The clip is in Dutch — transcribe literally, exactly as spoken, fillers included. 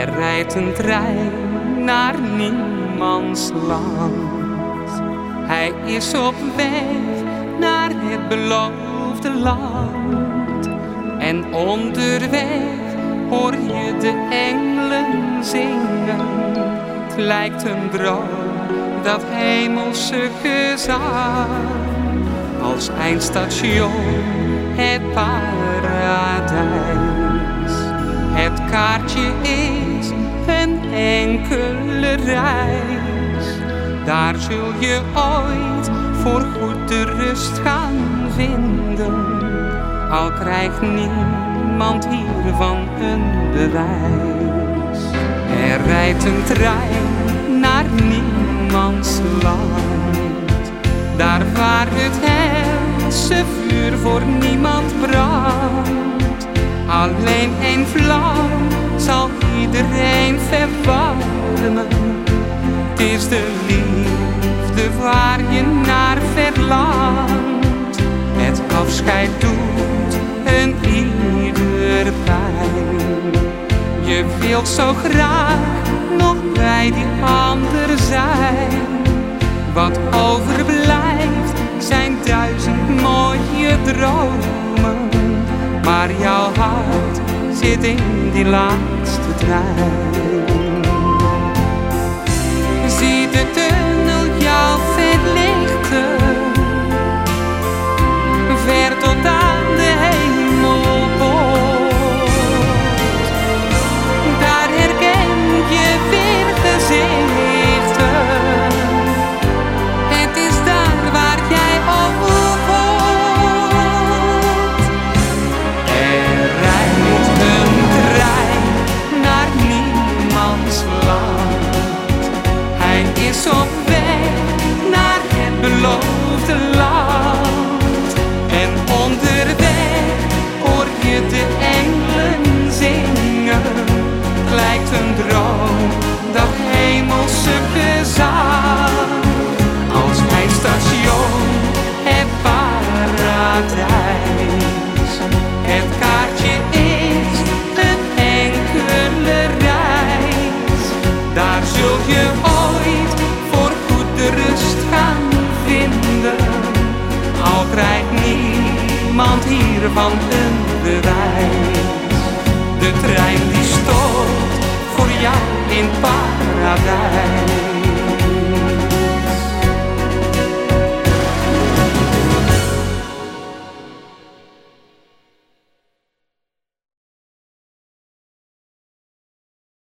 rijdt een trein naar niemands land. Hij is op weg naar het beloofde land. En onderweg hoor je de engelen zingen. Het lijkt een droom, dat hemelse gezang. Als eindstation het paradijs. Het kaartje is een enkele reis. Daar zul je ooit voor goed de rust gaan vinden. Al krijgt niemand hiervan een bewijs. Er rijdt een trein naar niemands land. Daar waar het helse vuur voor niemand brandt. Alleen één vlam zal iedereen verwarmen. Het is de liefde waar je naar verlangt. Het afscheid doet een ieder pijn. Je wilt zo graag nog bij die ander zijn. Wat overblijft zijn duizend mooie dromen. Maar jouw hart zit in die laatste trein.